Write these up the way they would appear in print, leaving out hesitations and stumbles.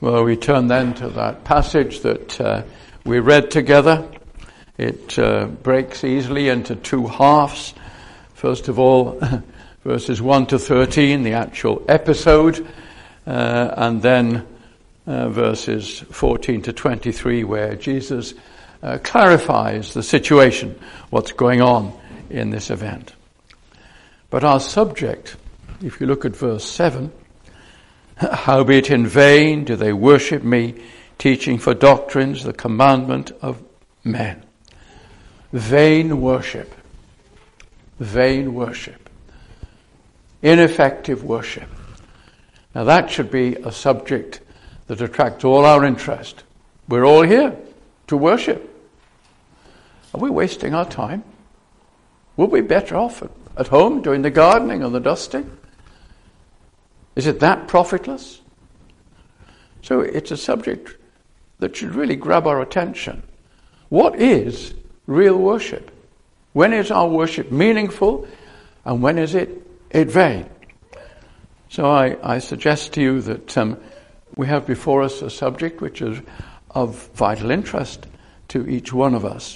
Well, we turn then to that passage that we read together. It breaks easily into two halves. First of all, verses 1 to 13, the actual episode, and then verses 14 to 23, where Jesus clarifies the situation, what's going on in this event. But our subject, if you look at verse 7, howbeit in vain do they worship me, teaching for doctrines the commandment of men. Vain worship. Vain worship. Ineffective worship. Now that should be a subject that attracts all our interest. We're all here to worship. Are we wasting our time? Would we be better off at home doing the gardening and the dusting? Is it that profitless? So it's a subject that should really grab our attention. What is real worship? When is our worship meaningful and when is it vain? So I suggest to you that we have before us a subject which is of vital interest to each one of us.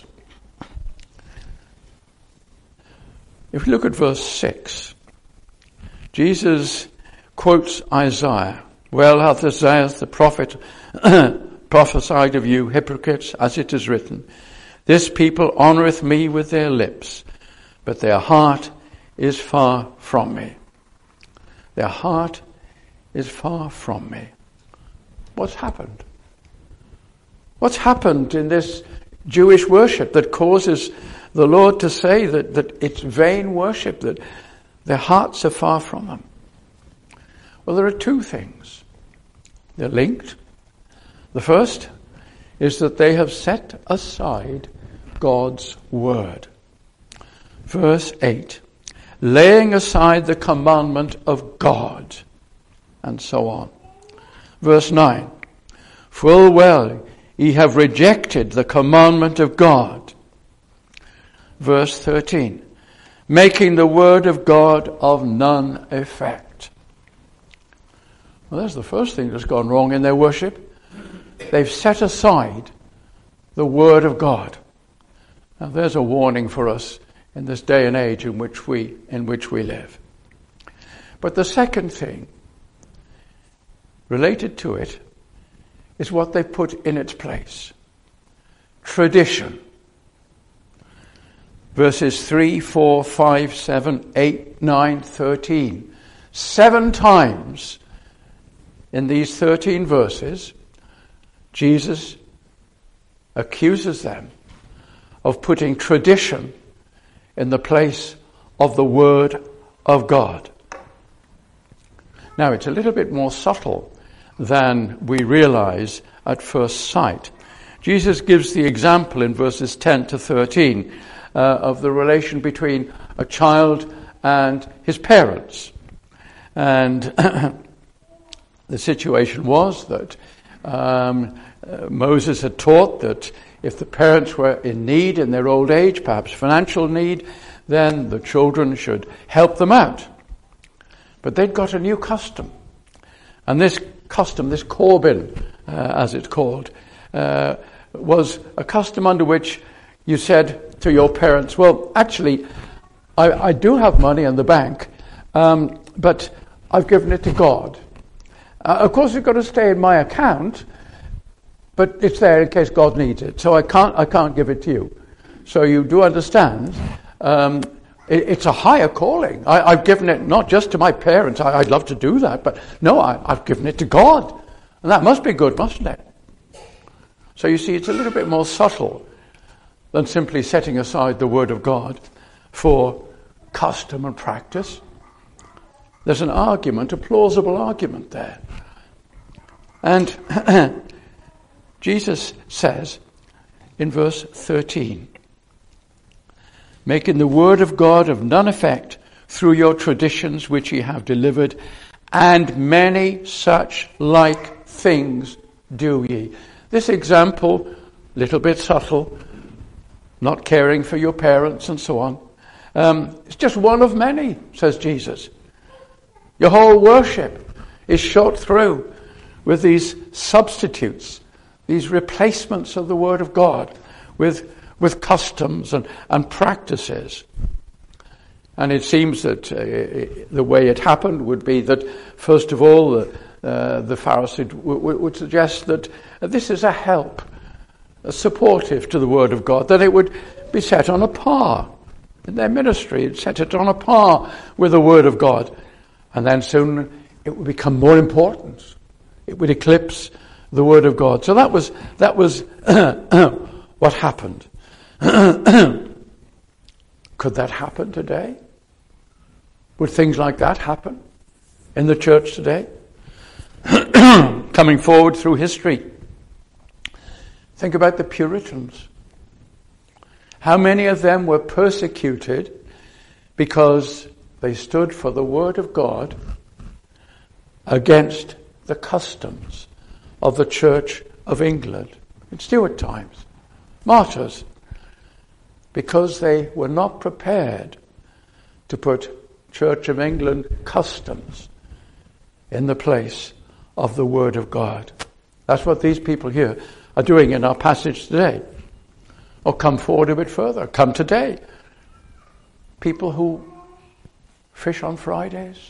If you look at verse 6, Jesus quotes Isaiah. Well hath Isaiah the prophet prophesied of you, hypocrites, as it is written, this people honoureth me with their lips, but their heart is far from me. Their heart is far from me. What's happened? What's happened in this Jewish worship that causes the Lord to say that it's vain worship, that their hearts are far from them? Well, there are two things. They're linked. The first is that they have set aside God's word. Verse 8, laying aside the commandment of God, and so on. Verse 9, full well ye have rejected the commandment of God. Verse 13, making the word of God of none effect. Well, that's the first thing that's gone wrong in their worship. They've set aside the word of God. Now there's a warning for us in this day and age in which we live. But the second thing related to it is what they put in its place. Tradition. Verses 3, 4, 5, 7, 8, 9, 13. 7 times in these 13 verses, Jesus accuses them of putting tradition in the place of the Word of God. Now, it's a little bit more subtle than we realize at first sight. Jesus gives the example in verses 10 to 13 of the relation between a child and his parents. And the situation was that Moses had taught that if the parents were in need in their old age, perhaps financial need, then the children should help them out. But they'd got a new custom. And this custom, this Corbin, as it's called, was a custom under which you said to your parents, well, actually, I do have money in the bank, but I've given it to God. Of course, it's got to stay in my account, but it's there in case God needs it. So I can't give it to you. So you do understand, it's a higher calling. I've given it not just to my parents. I'd love to do that, but no, I've given it to God. And that must be good, mustn't it? So you see, it's a little bit more subtle than simply setting aside the Word of God for custom and practice. There's an argument, a plausible argument there. And Jesus says in verse 13, making the word of God of none effect through your traditions which ye have delivered, and many such like things do ye. This example, little bit subtle, not caring for your parents and so on. It's just one of many, says Jesus. Your whole worship is shot through with these substitutes, these replacements of the Word of God, with customs and practices. And it seems that the way it happened would be that, first of all, the Pharisees would suggest that this is a help, a supportive to the Word of God, that it would be set on a par in their ministry. It set it on a par with the Word of God. And then soon it would become more important. It would eclipse the Word of God. So that was what happened. Could that happen today? Would things like that happen in the church today? Coming forward through history. Think about the Puritans. How many of them were persecuted because they stood for the Word of God against the customs of the Church of England in Stuart times? Martyrs. Because they were not prepared to put Church of England customs in the place of the Word of God. That's what these people here are doing in our passage today. Or come forward a bit further. Come today. People who fish on Fridays.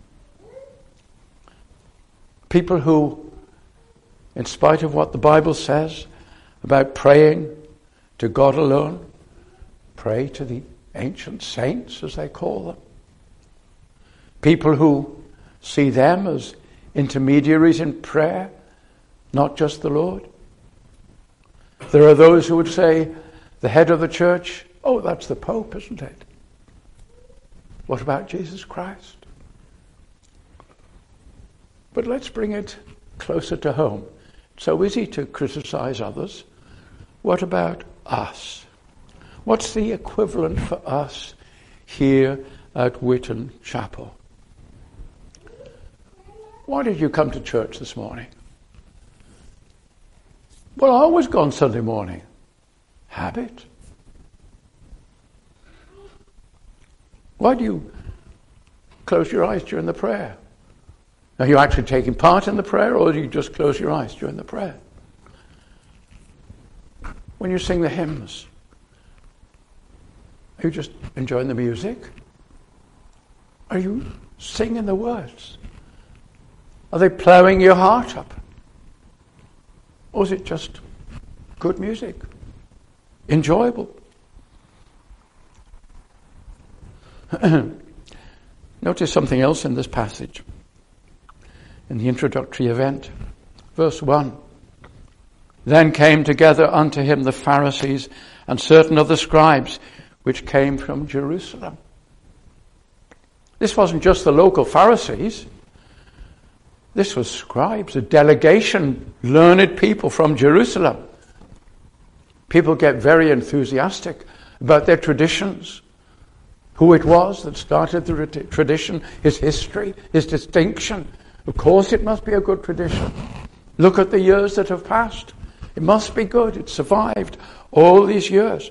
People who, in spite of what the Bible says about praying to God alone, pray to the ancient saints, as they call them. People who see them as intermediaries in prayer, not just the Lord. There are those who would say, the head of the church, oh, that's the Pope, isn't it? What about Jesus Christ? But let's bring it closer to home. It's so easy to criticize others. What about us? What's the equivalent for us here at Witton Chapel? Why did you come to church this morning? Well, I always go on Sunday morning. Habit. Why do you close your eyes during the prayer? Are you actually taking part in the prayer, or do you just close your eyes during the prayer? When you sing the hymns, are you just enjoying the music? Are you singing the words? Are they ploughing your heart up? Or is it just good music? Enjoyable? Notice something else in this passage. In the introductory event. Verse 1. Then came together unto him the Pharisees and certain of the scribes which came from Jerusalem. This wasn't just the local Pharisees. This was scribes, a delegation, learned people from Jerusalem. People get very enthusiastic about their traditions, who it was that started the tradition, his history, his distinction. Of course it must be a good tradition. Look at the years that have passed. It must be good. It survived all these years.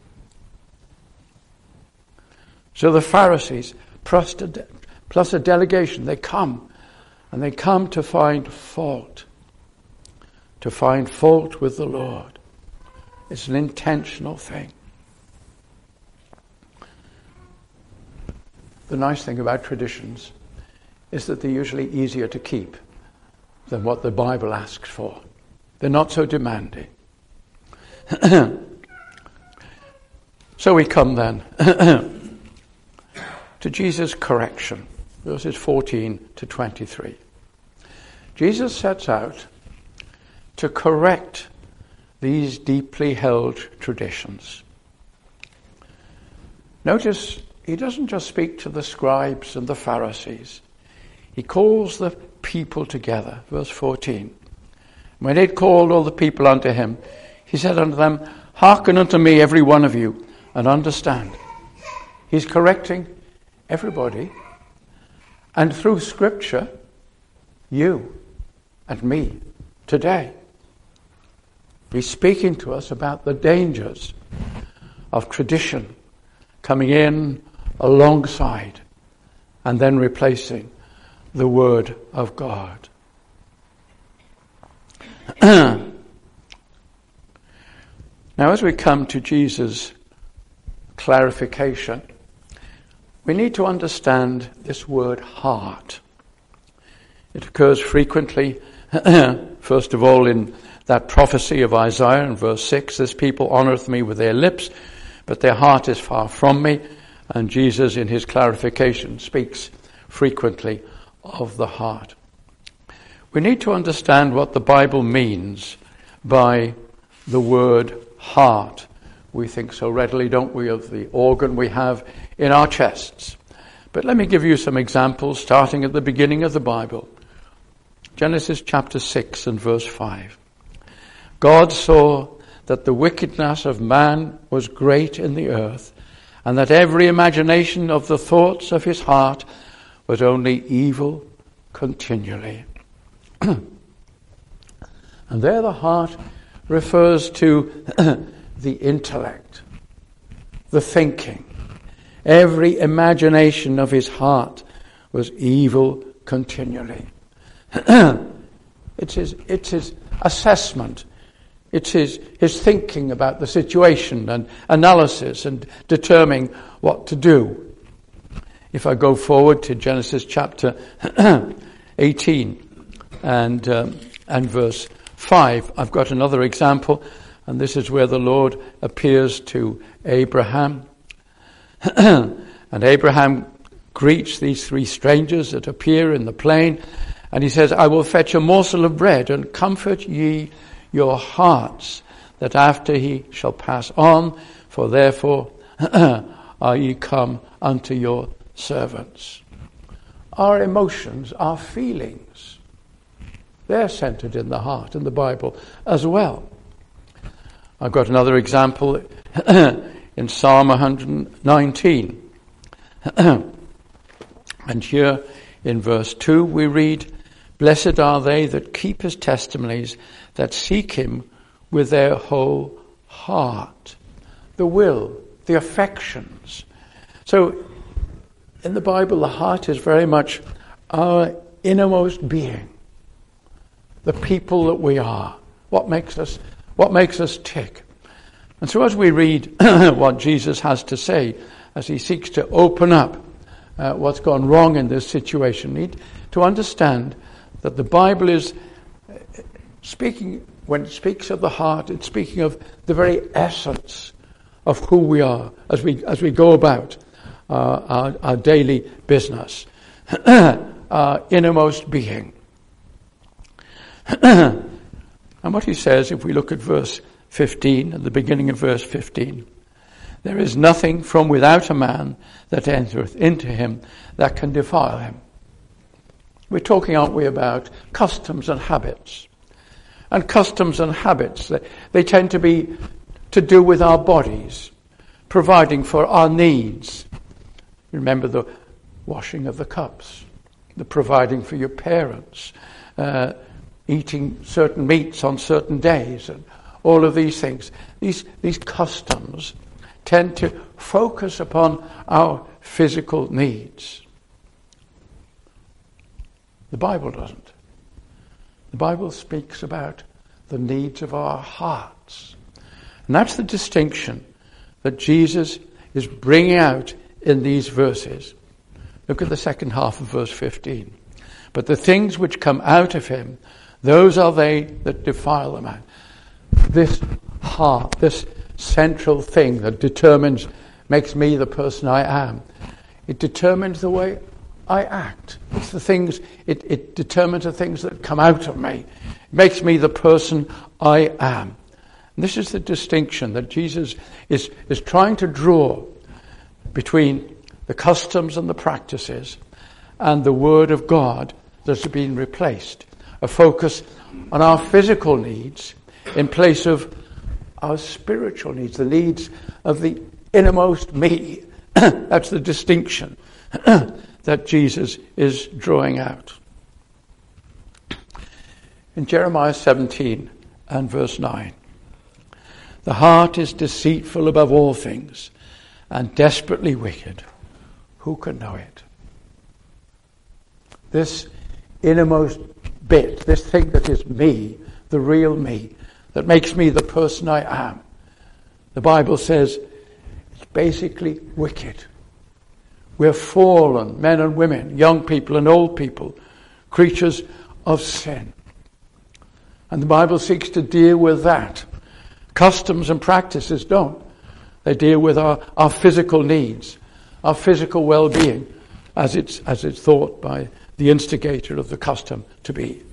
So the Pharisees, plus a delegation, they come. And they come to find fault. To find fault with the Lord. It's an intentional thing. The nice thing about traditions is that they're usually easier to keep than what the Bible asks for. They're not so demanding. So we come then to Jesus' correction. Verses 14 to 23. Jesus sets out to correct these deeply held traditions. Notice he doesn't just speak to the scribes and the Pharisees. He calls the people together. Verse 14. When he had called all the people unto him, he said unto them, Hearken unto me, every one of you, and understand. He's correcting everybody. And through Scripture, you and me today. He's speaking to us about the dangers of tradition coming in alongside and then replacing the Word of God. Now, as we come to Jesus' clarification, we need to understand this word heart. It occurs frequently, first of all, in that prophecy of Isaiah in verse 6, "This people honoureth me with their lips, but their heart is far from me." And Jesus, in his clarification, speaks frequently of the heart. We need to understand what the Bible means by the word heart. We think so readily, don't we, of the organ we have in our chests. But let me give you some examples, starting at the beginning of the Bible. Genesis chapter 6 and verse 5. "God saw that the wickedness of man was great in the earth, and that every imagination of the thoughts of his heart was only evil continually." And there the heart refers to the intellect, the thinking. Every imagination of his heart was evil continually. It's his assessment. It's his thinking about the situation and analysis and determining what to do. If I go forward to Genesis chapter 18 and verse 5, I've got another example, and this is where the Lord appears to Abraham. And Abraham greets these three strangers that appear in the plain, and he says, "I will fetch a morsel of bread, and comfort ye your hearts, that after he shall pass on, for therefore are ye come unto your servants." Our emotions, our feelings, they're centered in the heart in the Bible as well. I've got another example in Psalm 119. And here in verse 2 we read, "Blessed are they that keep his testimonies, that seek him with their whole heart." The will, the affections. So in the Bible, the heart is very much our innermost being. The people that we are. What makes us tick. And so as we read what Jesus has to say, as he seeks to open up what's gone wrong in this situation, we need to understand that the Bible is speaking, when it speaks of the heart, it's speaking of the very essence of who we are as we go about our daily business, our innermost being. And what he says, if we look at verse 15, at the beginning of verse 15, "There is nothing from without a man that entereth into him that can defile him." We're talking, aren't we, about customs and habits. And customs and habits, they tend to be to do with our bodies, providing for our needs. Remember the washing of the cups, the providing for your parents, eating certain meats on certain days, and all of these things. These customs tend to focus upon our physical needs. The Bible doesn't. The Bible speaks about the needs of our hearts. And that's the distinction that Jesus is bringing out in these verses. Look at the second half of verse 15. "But the things which come out of him, those are they that defile the man." This heart, this central thing that makes me the person I am. It determines the way I act. It's the things, it determines the things that come out of me. It makes me the person I am. And this is the distinction that Jesus is trying to draw between the customs and the practices and the Word of God that's been replaced. A focus on our physical needs in place of our spiritual needs, the needs of the innermost me. That's the distinction that Jesus is drawing out. In Jeremiah 17 and verse 9, "The heart is deceitful above all things and desperately wicked. Who can know it?" This innermost bit, this thing that is me, the real me, that makes me the person I am. The Bible says it's basically wicked. We're fallen, men and women, young people and old people, creatures of sin. And the Bible seeks to deal with that. Customs and practices don't. They deal with our physical needs, our physical well-being, as it's thought by the instigator of the custom to be.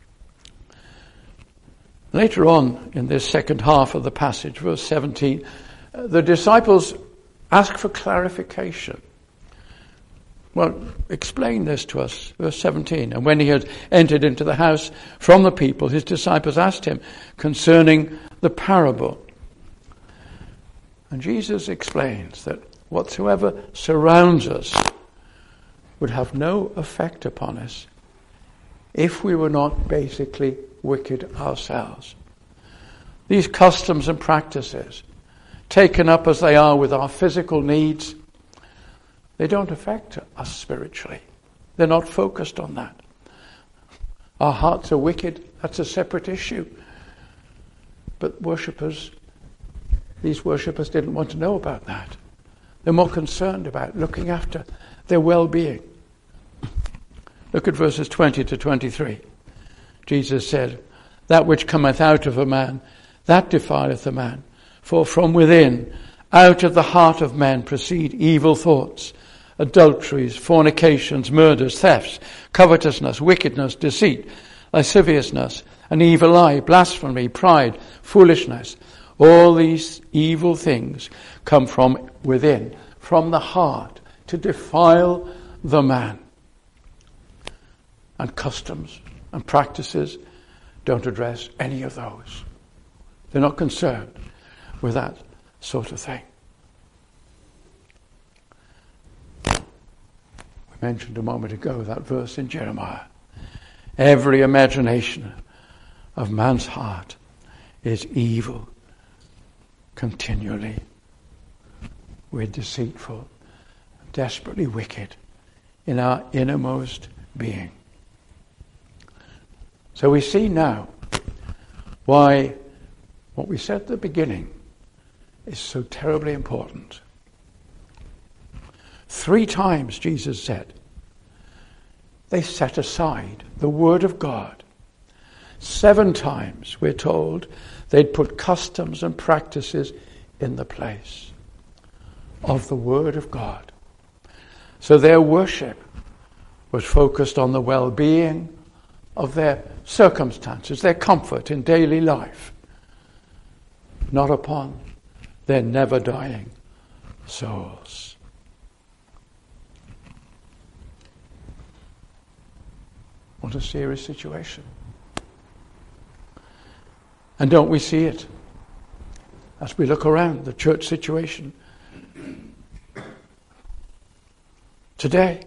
Later on in this second half of the passage, verse 17, the disciples ask for clarification. Well, explain this to us, verse 17. And when he had entered into the house from the people, his disciples asked him concerning the parable. And Jesus explains that whatsoever surrounds us would have no effect upon us if we were not basically wicked ourselves. These customs and practices, taken up as they are with our physical needs, they don't affect us spiritually. They're not focused on that. Our hearts are wicked. That's a separate issue. But these worshippers didn't want to know about that. They're more concerned about looking after their well-being. Look at verses 20 to 23. Jesus said, that which cometh out of a man, that defileth a man. For from within, out of the heart of man proceed evil thoughts, adulteries, fornications, murders, thefts, covetousness, wickedness, deceit, lasciviousness, an evil eye, blasphemy, pride, foolishness. All these evil things come from within, from the heart, to defile the man. And customs and practices don't address any of those. They're not concerned with that sort of thing. We mentioned a moment ago that verse in Jeremiah. Every imagination of man's heart is evil continually. We're deceitful, desperately wicked in our innermost being. So we see now why what we said at the beginning is so terribly important. 3 times Jesus said they set aside the Word of God. 7 times we're told they'd put customs and practices in the place of the Word of God. So their worship was focused on the well-being of their circumstances, their comfort in daily life, not upon their never-dying souls. What a serious situation. And don't we see it as we look around the church situation today?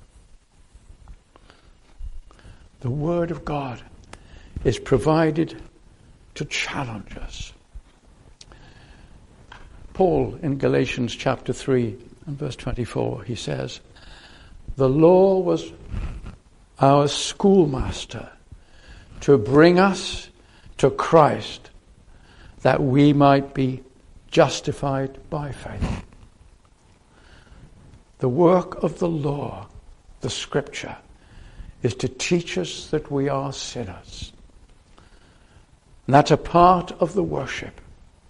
The Word of God is provided to challenge us. Paul in Galatians chapter 3 and verse 24, he says, the law was our schoolmaster to bring us to Christ that we might be justified by faith. The work of the law, the Scripture, is to teach us that we are sinners. And that's a part of the worship,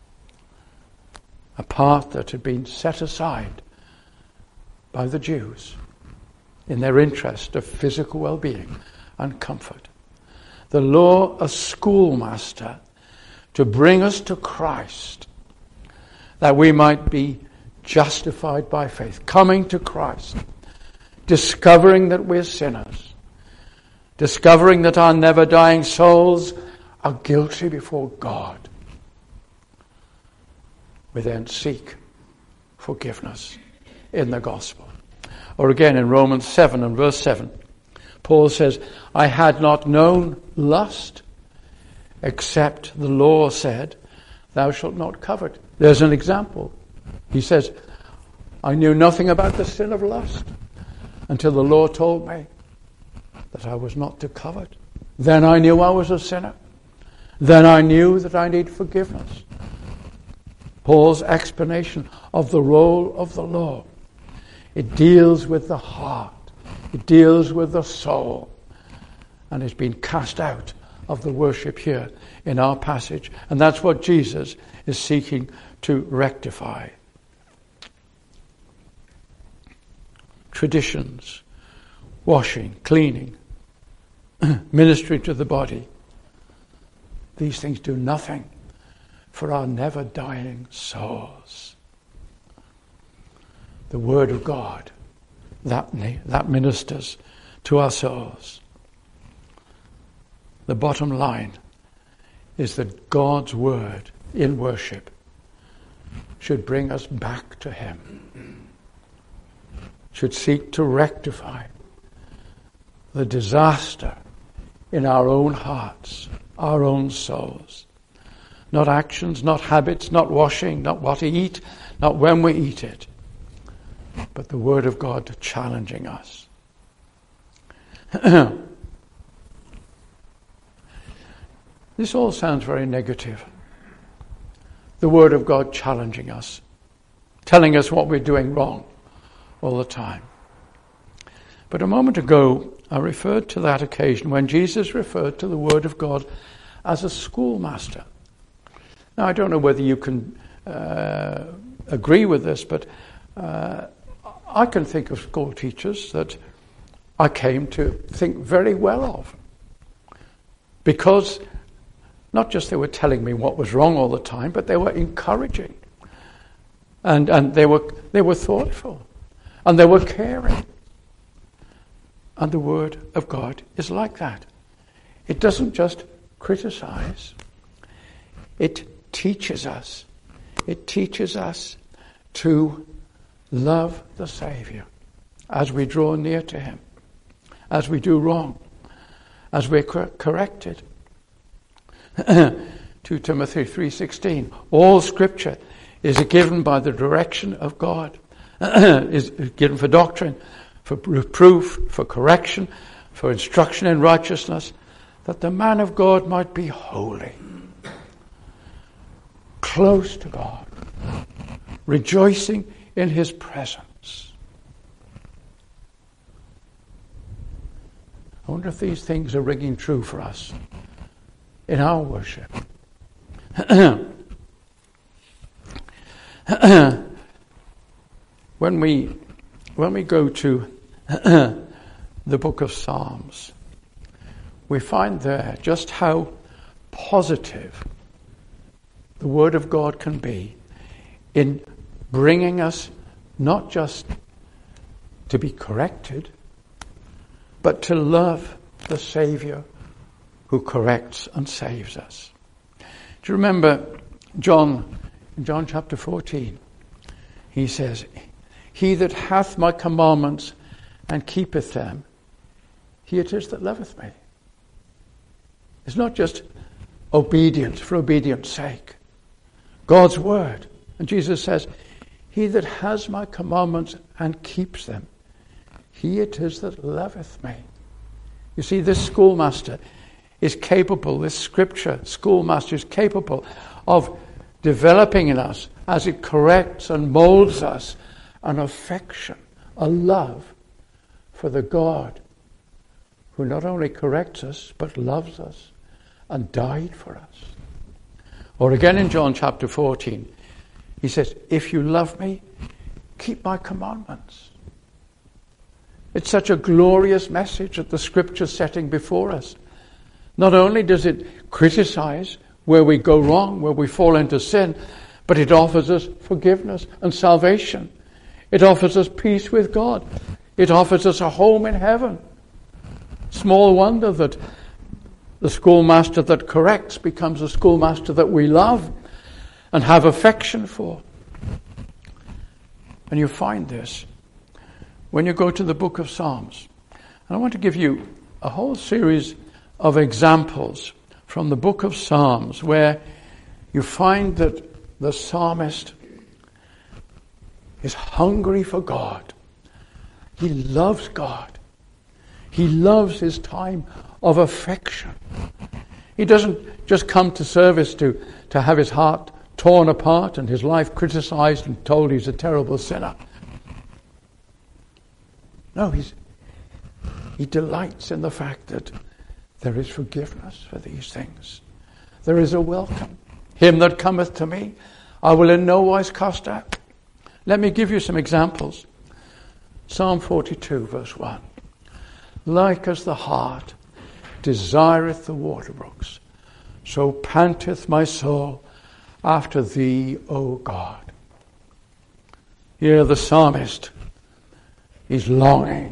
a part that had been set aside by the Jews in their interest of physical well-being and comfort. The law, a schoolmaster to bring us to Christ, that we might be justified by faith, coming to Christ, discovering that we're sinners, discovering that our never-dying souls are guilty before God. We then seek forgiveness in the gospel. Or again in Romans 7 and verse 7, Paul says, I had not known lust, except the law said, thou shalt not covet. There's an example. He says, I knew nothing about the sin of lust until the law told me that I was not to covet. Then I knew I was a sinner. Then I knew that I need forgiveness. Paul's explanation of the role of the law. It deals with the heart. It deals with the soul. And it's been cast out of the worship here in our passage. And that's what Jesus is seeking to rectify. Traditions, washing, cleaning, ministry to the body. These things do nothing for our never-dying souls. The Word of God, that ministers to our souls. The bottom line is that God's Word in worship should bring us back to Him, should seek to rectify the disaster in our own hearts, our own souls. Not actions, not habits, not washing, not what to eat, not when we eat it, but the Word of God challenging us. This all sounds very negative. The Word of God challenging us, telling us what we're doing wrong all the time. But a moment ago, I referred to that occasion when Jesus referred to the Word of God as a schoolmaster. Now, I don't know whether you can agree with this, but I can think of school teachers that I came to think very well of. Because not just they were telling me what was wrong all the time, but they were encouraging. And they were thoughtful. And they were caring. And the Word of God is like that. It doesn't just criticize. It teaches us. It teaches us to love the Saviour as we draw near to Him, as we do wrong, as we're corrected. 2 Timothy 3:16. All Scripture is given by the direction of God. Is given for doctrine, for reproof, for correction, for instruction in righteousness, that the man of God might be holy, close to God, rejoicing in His presence. I wonder if these things are ringing true for us in our worship. When we go to the book of Psalms, we find there just how positive the Word of God can be in bringing us not just to be corrected, but to love the Saviour who corrects and saves us. Do you remember John, in John chapter 14? He says, "He that hath my commandments and keepeth them, he it is that loveth me." It's not just obedience for obedience sake. God's Word. And Jesus says, "He that has my commandments and keeps them, he it is that loveth me." You see, this schoolmaster is capable, this Scripture schoolmaster is capable of developing in us, as it corrects and molds us, an affection, a love for the God who not only corrects us, but loves us and died for us. Or again in John chapter 14, he says, "If you love me, keep my commandments." It's such a glorious message that the Scripture's setting before us. Not only does it criticize where we go wrong, where we fall into sin, but it offers us forgiveness and salvation. It offers us peace with God. It offers us a home in heaven. Small wonder that the schoolmaster that corrects becomes a schoolmaster that we love and have affection for. And you find this when you go to the book of Psalms. And I want to give you a whole series of examples from the book of Psalms where you find that the psalmist is hungry for God. He loves God. He loves his time of affection. He doesn't just come to service to have his heart torn apart and his life criticized and told he's a terrible sinner. No, he delights in the fact that there is forgiveness for these things. There is a welcome. Him that cometh to me, I will in no wise cast out. Let me give you some examples. Psalm 42, verse 1. Like as the hart desireth the water brooks, so panteth my soul after thee, O God. Here the psalmist is longing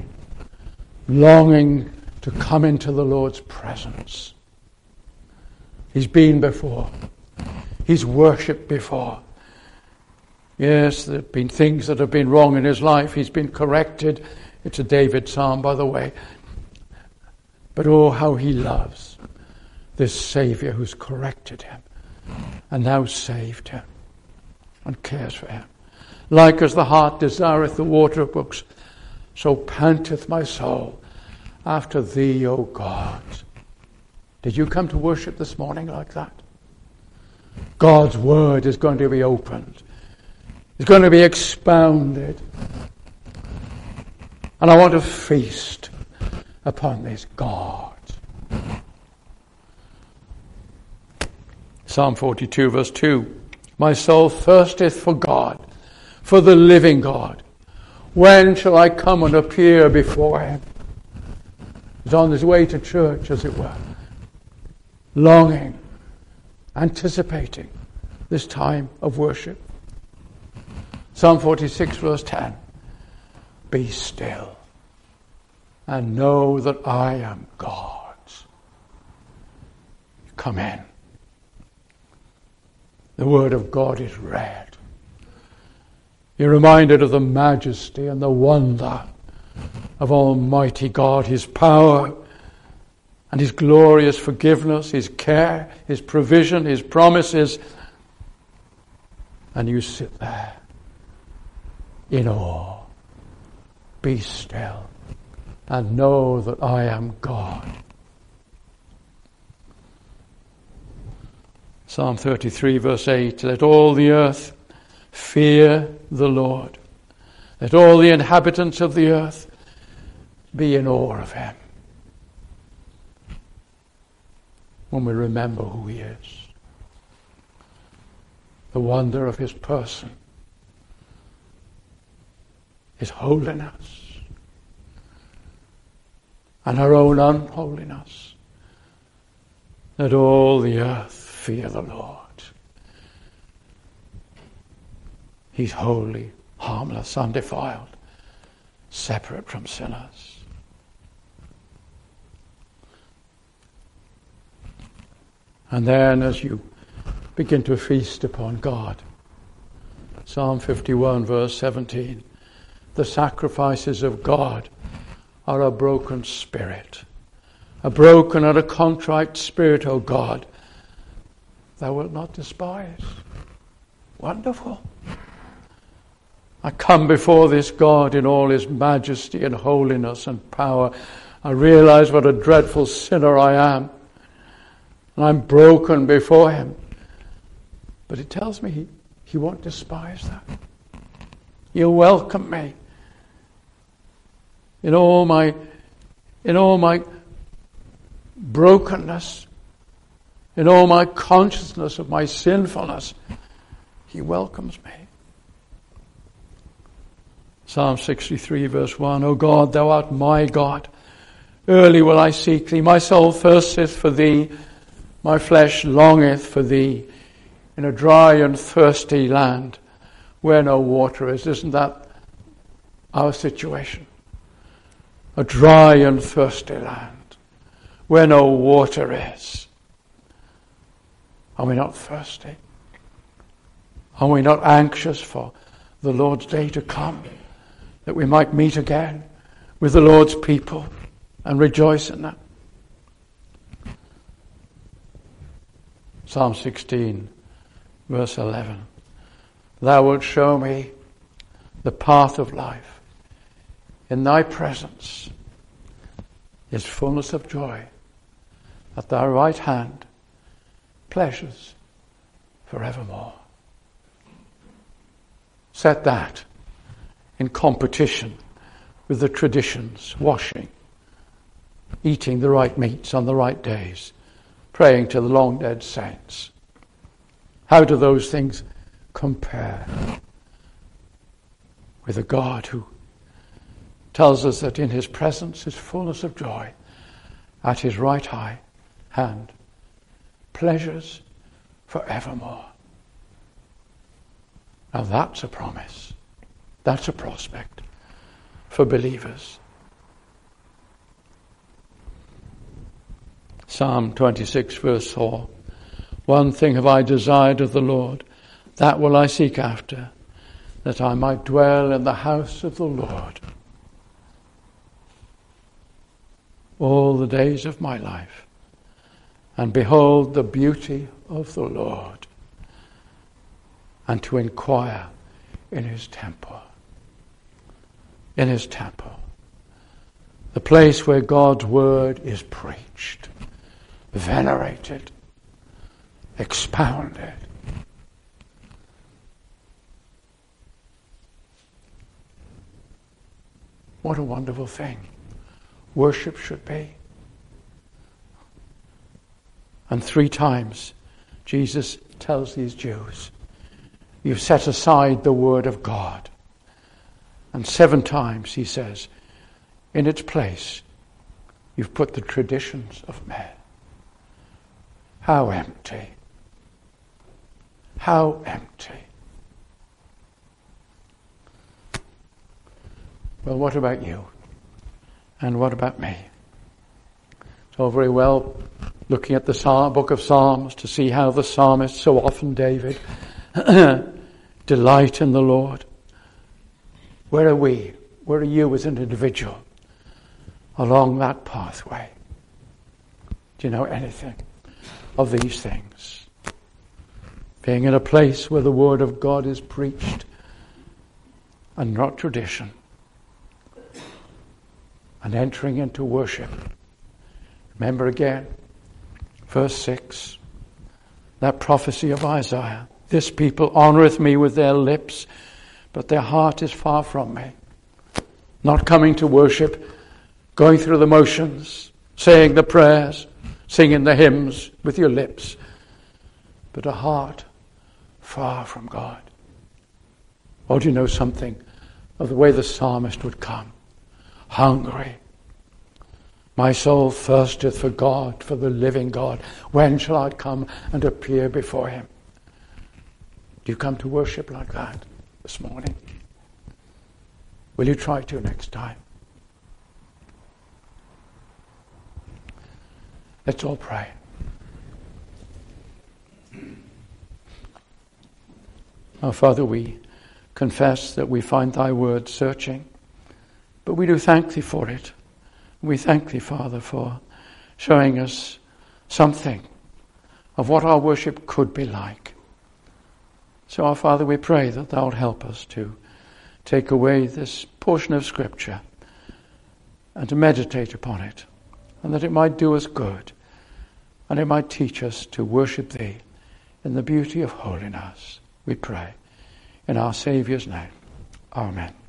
to come into the Lord's presence. He's been before. He's worshipped before. Yes, there have been things that have been wrong in his life. He's been corrected. It's a David psalm, by the way. But oh, how he loves this Saviour who's corrected him and now saved him and cares for him. Like as the hart desireth the water brooks, so panteth my soul after thee, O God. Did you come to worship this morning like that? God's word is going to be opened. It's going to be expounded. And I want to feast upon this God. Psalm 42, verse 2. My soul thirsteth for God, for the living God. When shall I come and appear before him? He's on his way to church, as it were. Longing, anticipating this time of worship. Psalm 46, verse 10. Be still and know that I am God. Come in. The word of God is read. You're reminded of the majesty and the wonder of Almighty God, his power and his glorious forgiveness, his care, his provision, his promises. And you sit there in awe. Be still and know that I am God. Psalm 33, verse 8. Let all the earth fear the Lord. Let all the inhabitants of the earth be in awe of him. When we remember who he is, the wonder of his person, his holiness, and our own unholiness, let all the earth fear the Lord. He's holy, harmless, undefiled, separate from sinners. And then as you begin to feast upon God, Psalm 51, verse 17, the sacrifices of God are a broken spirit, a broken and a contrite spirit, O God, thou wilt not despise. Wonderful. I come before this God in all his majesty and holiness and power. I realize what a dreadful sinner I am. And I'm broken before him. But it tells me he won't despise that. He'll welcome me. In all my brokenness, in all my consciousness of my sinfulness, he welcomes me. Psalm 63, verse 1, O God, thou art my God. Early will I seek thee. My soul thirsteth for thee. My flesh longeth for thee in a dry and thirsty land where no water is. Isn't that our situation? A dry and thirsty land where no water is. Are we not thirsty? Are we not anxious for the Lord's day to come, that we might meet again with the Lord's people and rejoice in that? Psalm 16, verse 11. Thou wilt show me the path of life. In thy presence is fullness of joy. At thy right hand pleasures forevermore. Set that in competition with the traditions, washing, eating the right meats on the right days, praying to the long dead saints. How do those things compare with a God who tells us that in his presence is fullness of joy, at his right hand pleasures forevermore? Now that's a promise. That's a prospect for believers. Psalm 26 verse 4. One thing have I desired of the Lord, that will I seek after, that I might dwell in the house of the Lord all the days of my life, and behold the beauty of the Lord, and to inquire in his temple. In his temple. The place where God's word is preached, venerated, expounded. What a wonderful thing worship should be. And 3 times Jesus tells these Jews, you've set aside the word of God. And 7 times he says, in its place, you've put the traditions of men. How empty. How empty. Well, what about you? And what about me? It's all very well looking at the book of Psalms to see how the psalmist, so often David, delight in the Lord. Where are we? Where are you as an individual along that pathway? Do you know anything of these things? Being in a place where the word of God is preached and not tradition, and entering into worship. Remember again, verse 6, that prophecy of Isaiah. This people honoureth me with their lips, but their heart is far from me. Not coming to worship, going through the motions, saying the prayers, singing the hymns with your lips, but a heart far from God. Oh, do you know something of the way the psalmist would come? Hungry. My soul thirsteth for God, for the living God. When shall I come and appear before him? Do you come to worship like that this morning? Will you try to next time? Let's all pray. Our Father, we confess that we find thy word searching, but we do thank thee for it. We thank thee, Father, for showing us something of what our worship could be like. So, our Father, we pray that thou wilt help us to take away this portion of Scripture and to meditate upon it, and that it might do us good, and it might teach us to worship thee in the beauty of holiness. We pray in our Saviour's name. Amen.